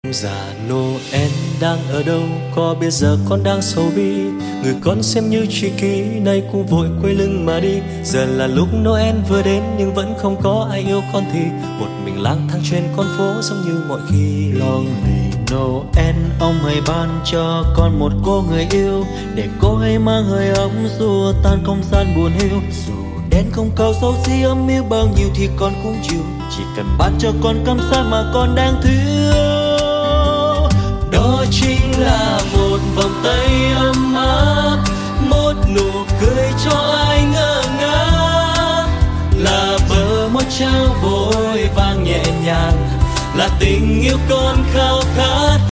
Già Noel đang ở đâu, có biết giờ con đang sầu bi. Người con xem như tri kỷ, nay cũng vội quay lưng mà đi. Giờ là lúc Noel vừa đến nhưng vẫn không có ai yêu con thì một mình lang thang trên con phố giống như mọi khi. Lonely Noel, ông hãy ban cho con một cô người yêu, để cô ấy mang hơi ấm xua tan không gian buồn hiu. Dù đen không cầu xấu xí ấm yêu bao nhiêu thì con cũng chịu, chỉ cần ban cho con cảm giác mà con đang thiếu. Đó chính là một vòng tay ấm áp, một nụ cười cho ai ngơ ngác, là bờ môi trao vội vàng nhẹ nhàng, là tình yêu con khao khát.